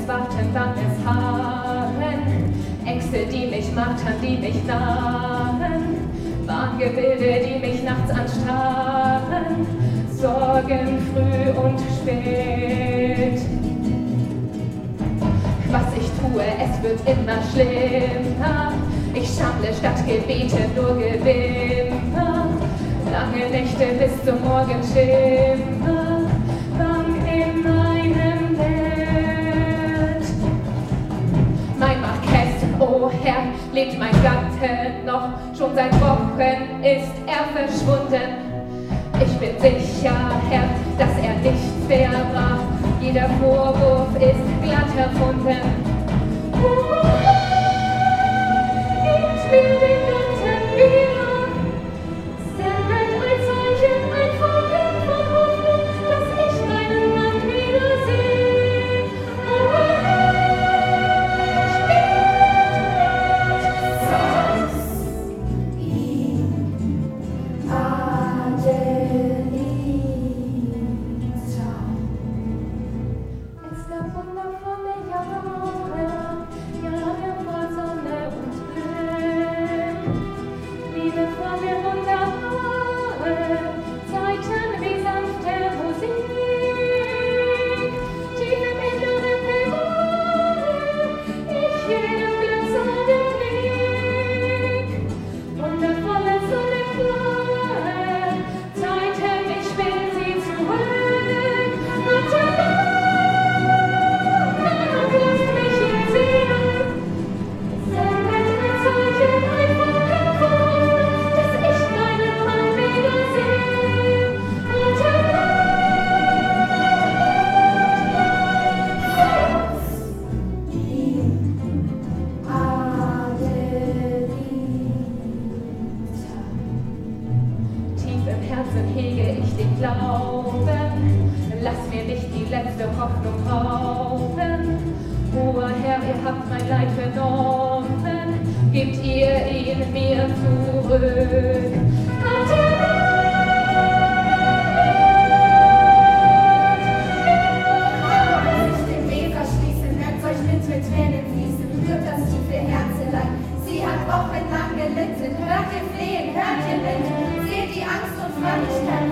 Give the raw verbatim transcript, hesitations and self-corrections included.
es warten, banges Harren, Ängste, die mich martern, die mich nahen, Wahngebilde, die mich nachts anstarren, Sorgen früh und spät. Was ich tue, es wird immer schlimmer, ich schamle statt Gebete nur Gewimmer, lange Nächte bis zum Morgenschimmer, bang in meinem Bett. Mein Marquess, oh Herr, lebt mein Gatte noch, schon seit Wochen ist er verschwunden. Ich bin sicher, Herr, dass er nichts verbrach, jeder Vorwurf ist glatt erfunden. Gebt mir den Gatten wieder, sendet ein Zeichen, ein Funken von Hoffnung, dass ich meinen Mann wiedersehe. Wochenlang gelitten, hört ihr Flehen, hört ihr Wind, seht die Angst und Frömmigkeit.